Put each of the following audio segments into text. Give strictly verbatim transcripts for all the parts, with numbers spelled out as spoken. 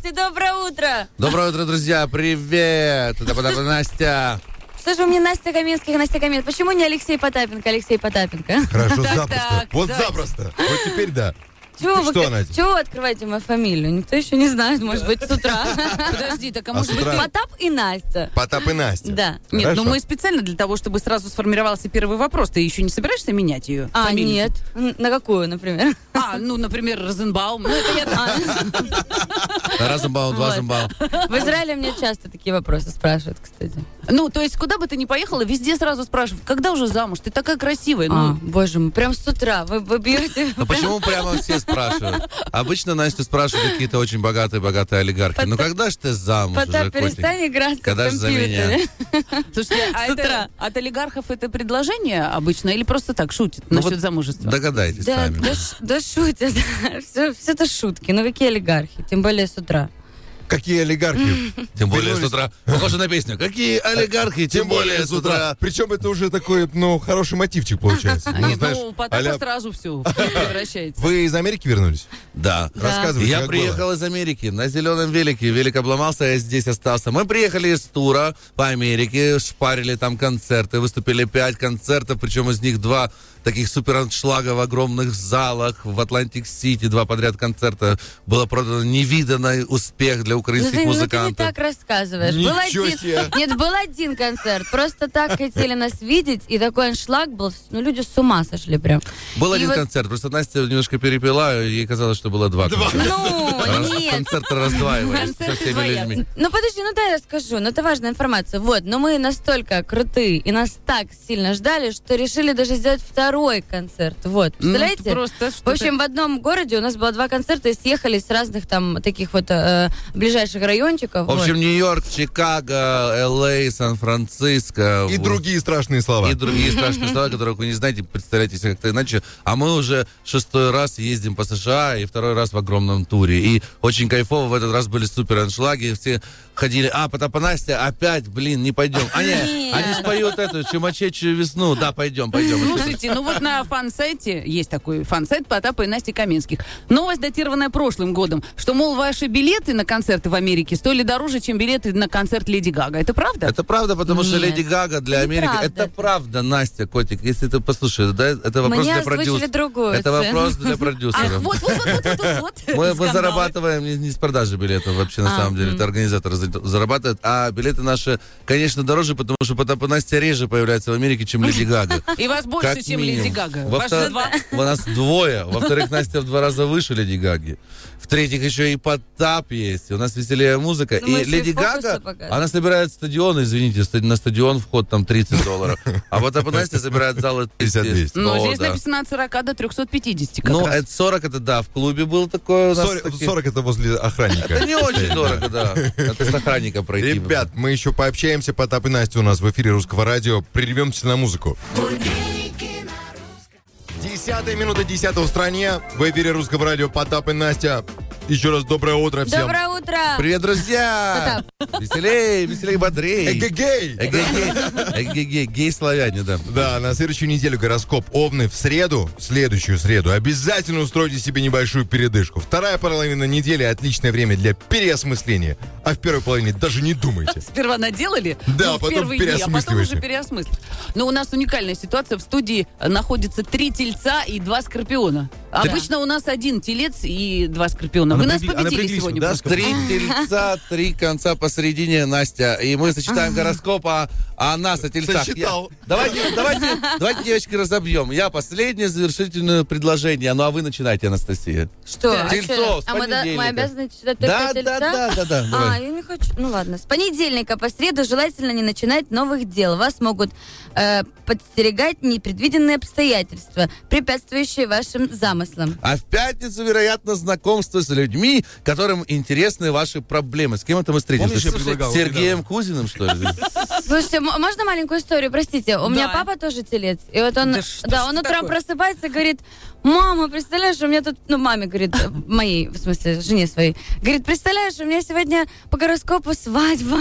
Настя, доброе утро. Доброе утро, друзья. Привет. Это Потап и Настя. Что же вы мне Настя Каменских, Настя Каменских? Почему не Алексей Потапенко, Алексей Потапенко? Хорошо, Так, запросто. так, Вот давайте. запросто. Вот теперь да. Чего вы, Что, Надя? чего вы открываете мою фамилию? Никто еще не знает, может быть, с утра. Подожди, так а А может с быть... утра? Потап и Настя. Потап и Настя. Да. Нет, Хорошо. ну мы специально для того, чтобы сразу сформировался первый вопрос. Ты еще не собираешься менять ее? А, фамилию? нет. Н- На какую, например? А, ну, например, Розенбаум. Ну, это я... А, Раз зумбал, два Вот. зумбал. В Израиле мне часто такие вопросы спрашивают, кстати. Ну, то есть, куда бы ты ни поехала, везде сразу спрашивают, когда уже замуж? Ты такая красивая. А, Ну, боже мой, прям с утра вы, вы бьете. Ну почему прямо все спрашивают? Обычно Настю спрашивают какие-то очень богатые-богатые олигархи. Ну когда ж ты замуж уже, Потап, котик? перестань играть в Когда ж за меня? компьютере. слушайте, а С утра. это, от олигархов это предложение обычно или просто так шутят Ну насчет вот замужества? Догадайтесь Да, сами. да, ш- да шутят. Все, все это шутки. Ну какие олигархи? Тем более с утра. Какие олигархи. Тем более с Вернулись. утра. Похоже на песню. Какие олигархи, тем более с утра. Причем это уже такой, ну, хороший мотивчик получается. А Ну, нет, знаешь, ну, Потапа а-ля- сразу все превращается. Вы из Америки вернулись? Да. Да. Рассказывайте, Я как приехал было. из Америки на зеленом велике. Велик обломался, я здесь остался. Мы приехали из тура по Америке, шпарили там концерты, выступили пять концертов, причем из них два таких супер аншлага в огромных залах в Атлантик-Сити, два подряд концерта. Было продано невиданный успех для Ну украинских ты, ну, ты не музыкантов. так рассказываешь. Был Ничего один, себе. нет, был один концерт. Просто так хотели нас видеть, и такой аншлаг был. Ну, люди с ума сошли прям. Был И один вот- концерт, просто Настя немножко перепила, и ей казалось, что было два, концерта. Ну, Раз- нет. Концерты раздваивались со Концерты всеми двоятся. людьми. Ну, подожди, ну дай я расскажу. Ну, это важная информация. Вот, но мы настолько крутые и нас так сильно ждали, что решили даже сделать второй концерт. Вот, Ну, представляете? просто В общем, в одном городе у нас было два концерта, и съехали с разных там таких вот э, ближайших райончиков. В общем, вот. Нью-Йорк, Чикаго, Эл Эй, Сан-Франциско. И вот. другие страшные слова. И другие страшные слова, которых вы не знаете, представляете себе как-то иначе. А мы уже шестой раз ездим по США и второй раз в огромном туре. И очень кайфово, в этот раз были супер аншлаги, все ходили, а, Потап и Настя, опять, блин, не пойдем. А не, Нет. они споют эту чумачечую весну, да, пойдем, пойдем. Слушайте, ну вот на фан-сайте, есть такой фан-сайт Потапа и Насти Каменских. Новость, датированная прошлым годом, что, мол, ваши билеты на концерты в Америке стоили дороже, чем билеты на концерт Леди Гага. Это правда? Это правда, потому что Нет, Леди Гага для Америки... неправда. Это правда, Настя, котик, если ты послушаешь, да, это вопрос Мне для озвучили продюсера. другую Это цену. вопрос для А, продюсеров. вот, вот, вот, вот, вот, вот. Мы, мы Скандалы. зарабатываем не, не с продажи билетов вообще, на А, самом деле. м. Это организаторы за- зарабатывают. А билеты наши, конечно, дороже, потому что Потап и Настя реже появляется в Америке, чем Леди Гага. И вас больше, Как чем минимум. Леди Гага. Во Вас втор- же два. У нас двое. Во-вторых, Настя в два раза выше Леди Гаги. В-третьих, еще и Потап есть. У нас веселее музыка. Ну, мы И еще и Леди фокусы Гага, показываем. она собирает стадион, извините, ста- на стадион вход там тридцать долларов. А Потап и Настя собирает залы пятьдесят двести. сто, Ну, здесь да. написано от сорока до трехсот пятидесяти как Ну, раз. это сорок, это да, в клубе был такой у нас. сорок такие- сорок это возле охранника. Это не очень дорого, да. Это с охранника пройти. Ребят, мы еще пообщаемся. Потап и Настя у нас в эфире Русского радио. Прервемся на музыку. Десятая минута десятого в стране. В эфире Русского радио Потап и Настя. Еще раз доброе утро всем. Доброе утро! Привет, друзья! Веселей, веселей, бодрей. Эгегей! Эгегей. Эгегей. Гей-славяне, да. Да, на следующую неделю гороскоп Овны. В среду, в следующую среду, обязательно устройте себе небольшую передышку. Вторая половина недели — отличное время для переосмысления. А в первой половине даже не думайте. Сперва наделали, Да, ну, в потом первые дни, а потом переосмысливаете. уже переосмыслить. Но у нас уникальная ситуация. В студии э, находится три тельца и два скорпиона. Обычно у нас один телец и два скорпиона. А Вы нас напрягли- а победили напряглись сегодня. вы, да, просто. Три тельца, три конца посередине, Настя. И мы сочетаем гороскоп, а, а нас о тельцах. Сочетал. Я- Давайте, давайте, давайте, девочки, разобьем. Я последнее завершительное предложение. Ну, а вы начинайте, Анастасия. Что? Да. А Тельцов, что? с А мы, да- мы понедельника. обязаны читать только Да, тельца? да, да, да, да. А, давай. я не хочу. Ну ладно. С понедельника по среду желательно не начинать новых дел. Вас могут э, подстерегать непредвиденные обстоятельства, препятствующие вашим замыслам. А в пятницу, вероятно, знакомство с людьми, которым интересны ваши проблемы. С кем это мы встретимся? Помнишь, я С предлагал Сергеем Кузиным, что ли? Слушайте, м- можно маленькую историю? Простите, у меня Да. папа тоже телец. И вот он, Да что да, ж он это утром такое? просыпается и говорит: мама, представляешь, у меня тут, ну, маме говорит, моей, в смысле, жене своей, говорит, представляешь, у меня сегодня по гороскопу свадьба.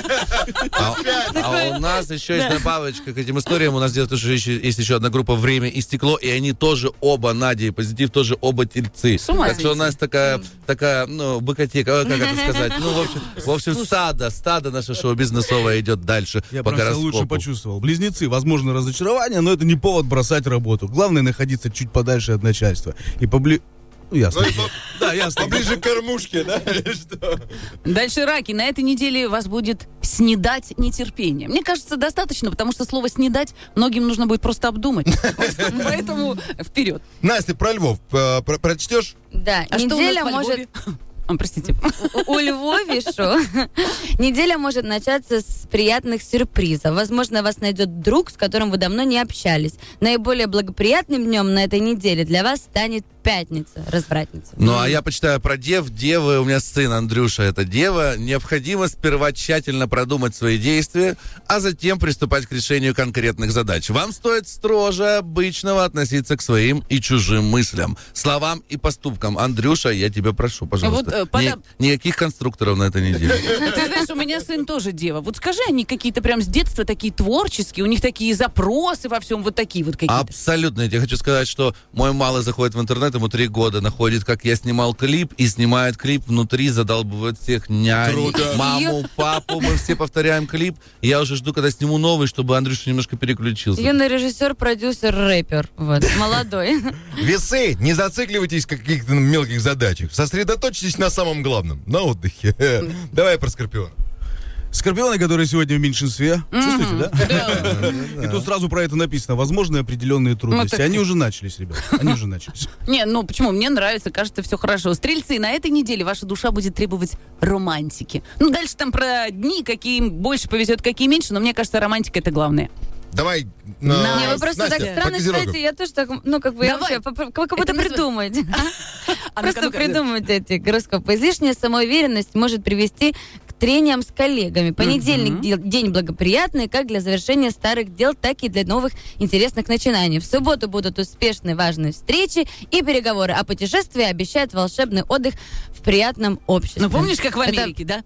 А, а у нас еще есть добавочка к этим историям. У нас где-то тоже еще, есть еще одна группа «Время и стекло», и они тоже оба, Надя и Позитив, тоже оба тельцы. Так что у нас такая, такая, ну, быкотека, как это сказать? Ну, в общем, в общем стадо, стадо наше шоу-бизнесовое идет дальше Я по прям себя гороскопу. лучше почувствовал. Близнецы, возможно, разочарование, но это не повод бросать работу. Главное находиться чуть подальше от начальства. И побли... Ну, ясно. Да, ясно. Поближе к кормушке, да? Или что? Дальше раки. На этой неделе вас будет снедать нетерпение. Мне кажется, достаточно, потому что слово «снедать» многим нужно будет просто обдумать. Поэтому вперед. Настя, про львов э, про- прочтешь? Да, А что у неделя нас во может... Львове? А, Простите. У Львовишу неделя может начаться с приятных сюрпризов. Возможно, вас найдет друг, с которым вы давно не общались. Наиболее благоприятным днем на этой неделе для вас станет пятница, развратница. Ну, а я почитаю про дев. Девы, у меня сын Андрюша, это дева. Необходимо сперва тщательно продумать свои действия, а затем приступать к решению конкретных задач. Вам стоит строже обычного относиться к своим и чужим мыслям, словам и поступкам. Андрюша, я тебя прошу, пожалуйста. Вот, э, Ни- подо- никаких конструкторов на этой неделе. Ты знаешь, у меня сын тоже дева. Вот скажи, они какие-то прям с детства такие творческие, у них такие запросы во всем, вот такие вот какие-то. Абсолютно. Я тебе хочу сказать, что мой малый заходит в интернет, ему три года, находит, как я снимал клип, и снимает клип внутри, задалбывает всех нянь, Круто. маму, папу, мы все повторяем клип. И я уже жду, когда сниму новый, чтобы Андрюша немножко переключился. Юный режиссер, продюсер, рэпер. Вот, молодой. Весы, не зацикливайтесь в каких-то мелких задачах. Сосредоточьтесь на самом главном, на отдыхе. Давай про Скорпион. Скорпионы, которые сегодня в меньшинстве. Чувствуете, да? И тут сразу про это написано. Возможны определенные трудности. так- Они уже начались, ребят. Они уже начались. Не, ну почему? Мне нравится, кажется, все хорошо. Стрельцы, на этой неделе ваша душа будет требовать романтики. Ну, дальше там про дни, какие им больше повезет, какие меньше, но мне кажется, романтика это главное. Давай. Не, на- вы просто Настя, так по странно козерогам. читаете, я тоже так, ну, как бы, я Давай. вообще, по- по- как будто Это называ- придумать. А ну-ка, Просто ну-ка. придумать эти гороскопы. Излишняя самоуверенность может привести к трениям с коллегами. Понедельник дел- день благоприятный как для завершения старых дел, так и для новых интересных начинаний. В субботу будут успешные важные встречи и переговоры, а путешествие обещает волшебный отдых в приятном обществе. Ну, помнишь, как в Это- Америке, да?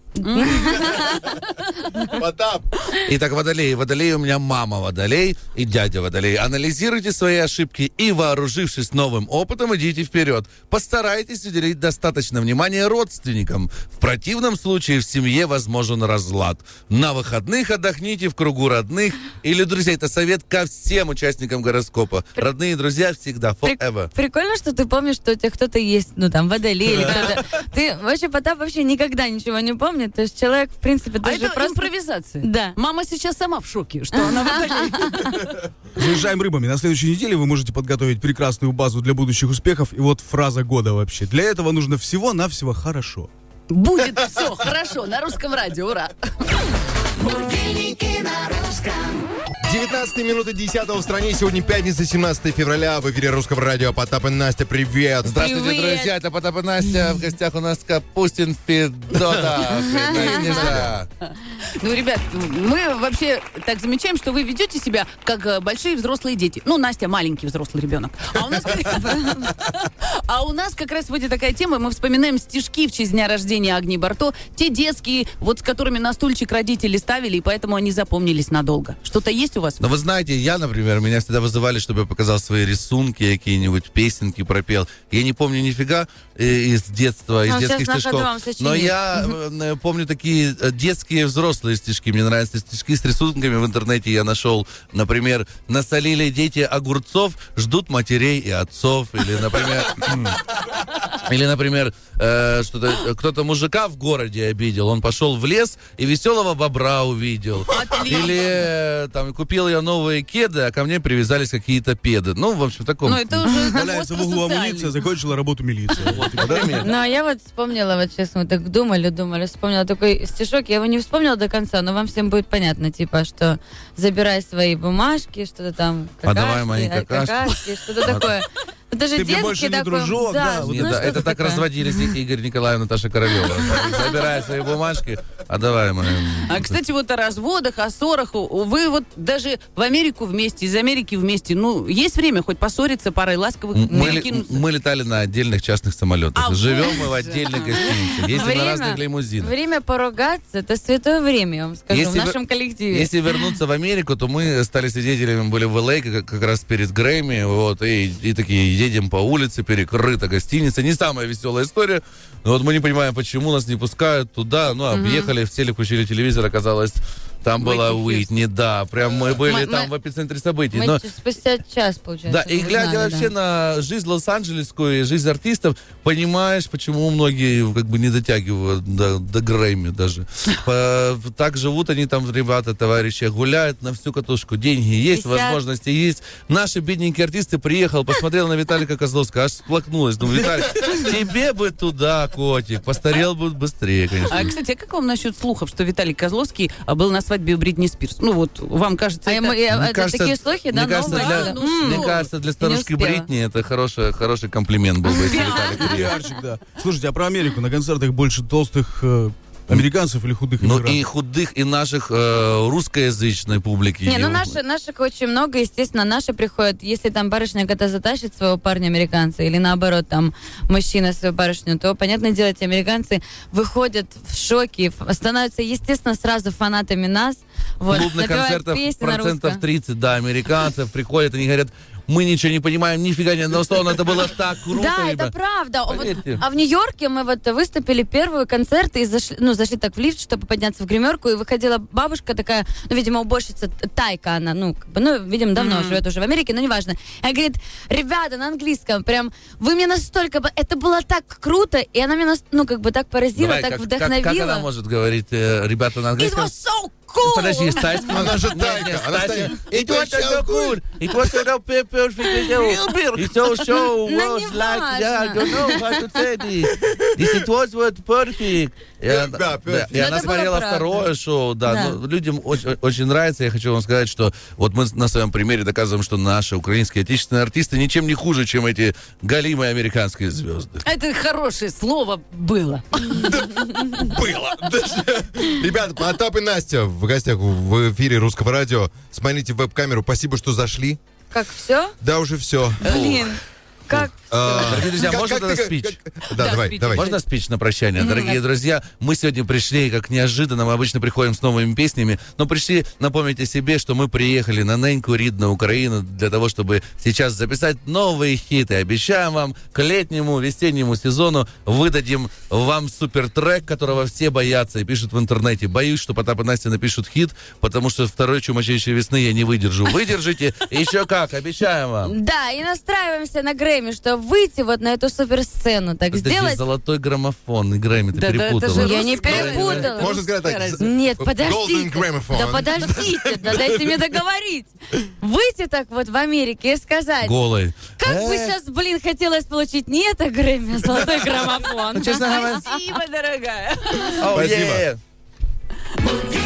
Потап. Итак, водолей. Водолей у меня мама водолей и дядя водолей. Анализируйте свои ошибки и, вооружившись новым опытом, идите вперед. Постарайтесь уделить достаточно внимания родственникам. В противном случае в семье возможен разлад. На выходных отдохните в кругу родных или друзей. Это совет ко всем участникам гороскопа. Родные и друзья всегда, Прик- forever. Прикольно, что ты помнишь, что у тебя кто-то есть, ну там, водолей или кто-то. Ты вообще, Потап вообще никогда ничего не помнит. То есть человек, в принципе, А даже это просто... импровизация. Да. Мама сейчас сама в шоке, что она водолей. Заезжаем рыбами. На следующей неделе вы можете подготовить прекрасную базу для будущих успехов. И вот фраза года вообще. Для этого нужно всего-навсего хорошо. Будет все хорошо на русском радио, ура! девятнадцатая минута десятого в стране. Сегодня пятница, семнадцатое февраля. В эфире Русского радио Потап и Настя. Привет. Здравствуйте, Привет. друзья, это Потап и Настя. В гостях у нас Капустин Федота. Снежа. Ну, ребят, мы вообще так замечаем, что вы ведете себя как э, большие взрослые дети. Ну, Настя маленький взрослый ребенок. А у нас, а у нас как раз сегодня такая тема. Мы вспоминаем стишки в честь дня рождения Агнии Барто. Те детские, вот с которыми на стульчик родители ставили, и поэтому они запомнились надолго. Что-то есть у вас? Но вы знаете, я, например, меня всегда вызывали, чтобы я показал свои рисунки, какие-нибудь песенки пропел. Я не помню нифига э, из детства, из Ну, детских сейчас на ходу стишков. вам сочинит. Но я э, помню такие э, детские взрослые стишки. Мне нравятся стишки с рисунками в интернете. Я нашел, например, насолили дети огурцов, ждут матерей и отцов. Или, например, или, например, э, что-то, кто-то мужика в городе обидел. Он пошел в лес и веселого бобра увидел. Отлично. Или э, там купил я новые кеды, а ко мне привязались какие-то педы. Ну, в общем, в таком... Ну, это уже Валяется в углу остросоциальный. амуниция, закончила работу милиция. Вот, типа, да? Например. Ну, а я вот вспомнила, вот честно, мы так думали, думали, вспомнила такой стишок, я его не вспомнила до конца, но вам всем будет понятно, типа, что забирай свои бумажки, что-то там, какашки, Отдавай мои а, какашки. что-то такое. Это же Ты мне детский больше не такой, дружок, да, вот Не, ну, да, что-то это так такое. разводились Игорь Николаев, Наташа Королева. Забирай свои бумажки, а давай мы... А, кстати, вот о разводах, о ссорах. Вы вот даже в Америку вместе, из Америки вместе, ну, есть время хоть поссориться, парой ласковых Мы, ли- перекинуться? мы летали на отдельных частных самолетах. А Живем вот мы в же. отдельных гостиницах. Ездим на разных лимузинах. время поругаться, это святое время, я вам скажу, Если в вы- нашем коллективе. Если вернуться в Америку, то мы стали свидетелями, были в Л А как, как раз перед Грэмми, вот, и, и такие едем по улице, перекрыта гостиница. Не самая веселая история, но вот мы не понимаем, почему нас не пускают туда. Ну, объехали, в теле включили телевизор, оказалось, там была Уитни Уитни, да, прям мы были Мы- там мы- в эпицентре событий. Мы Но- ч- спустя час, получается. Да, и глядя узнали, вообще да. на жизнь лос-анджелесскую и жизнь артистов, понимаешь, почему многие как бы не дотягивают до, до Грэмми даже. По- Так живут они там, ребята, товарищи, гуляют на всю катушку. Деньги есть, Висят. возможности есть. Наши бедненькие артисты приехал, посмотрел на Виталика Козловского, аж сплакнулась. Думаю, Виталик, тебе бы туда, котик, постарел бы быстрее, конечно. А, кстати, а как вам насчет слухов, что Виталий Козловский а, был на свадьбе у Бритни Спирс? Ну вот, вам кажется, А это... ему- э, Мне это кажется, такие слухи, да, мне кажется, новые? для, Да, ну ну, мне что? кажется, для старушки успела. Бритни это хороший, хороший комплимент был бы, если Виталик приехал. Пиарчик, да. Слушайте, а про Америку на концертах больше толстых э, американцев или худых Ну иммигрантов? и худых, и наших э, русскоязычной публики. Не, ну И- наши, наших очень много, естественно, наши приходят, если там барышня когда затащит своего парня американца, или наоборот, там мужчина свою барышню, то, понятное дело, эти американцы выходят в шоке, ф- становятся, естественно, сразу фанатами нас, вот, клубных напевают концертов песни на процентов русском. тридцать, да, американцев приходят, они говорят, мы ничего не понимаем, нифига не одного слова, но это было так круто. Да, ребят». это правда. Вот, Поверьте. а в Нью-Йорке мы вот выступили первый концерт и зашли, ну, зашли так в лифт, чтобы подняться в гримерку, и выходила бабушка такая, ну, видимо, уборщица Т- Тайка, она, ну, как бы, ну, видимо, давно Мгм. живет уже в Америке, но неважно. Она говорит, ребята, на английском, прям, вы мне настолько, б- это было так круто, и она меня, нас- ну, как бы так поразила, Давай, так как, как- вдохновила. как она может говорить, э, ребята, на It английском? was so cool! Подожди, с тайским? Она же Нет, тайка, нет, с она тайским. стоит. It was so cool. It was so perfect video. It so show Ну, was не like, важно. yeah, I don't know how to say this. This it was what perfect. И Да, она- да, да, И Но она это было смотрела правда. второе шоу, да. Да. Ну, людям очень, очень нравится. Я хочу вам сказать, что вот мы на своем примере доказываем, что наши украинские отечественные артисты ничем не хуже, чем эти галимые американские звезды. Это хорошее слово было. Было. Ребята, Потап и Настя в гостях в эфире Русского радио. Смотрите в веб-камеру. Спасибо, что зашли. Как все? Да, уже все. Блин, как Дорогие друзья, Как- можно как тогда ты- спич? как- Да, Да, давай, спич. давай. Можно спич на прощание? Дорогие друзья, мы сегодня пришли, как неожиданно, мы обычно приходим с новыми песнями, но пришли напомнить о себе, что мы приехали на неньку рідну Украину для того, чтобы сейчас записать новые хиты. Обещаем вам к летнему, весеннему сезону выдадим вам супертрек, которого все боятся и пишут в интернете. Боюсь, что Потап и Настя напишут хит, потому что второй чумачейшей весны я не выдержу. Выдержите, и еще как, обещаем вам. Да, и настраиваемся на Грэмми, что выйти вот на эту суперсцену, так Подожди, сделать... золотой граммофон и Грэмми, ты Да, да, это перепутала. же Я не русская- перепутала. Можно сказать так. Нет, Golden подождите. Gramophone. Да подождите, да дайте мне договорить. Выйти так вот в Америке и сказать, Голой. как бы Э, сейчас, блин, хотелось получить не это Грэмми, а золотой граммофон. Ну, честно говоря, Спасибо, дорогая. oh, Спасибо. yeah.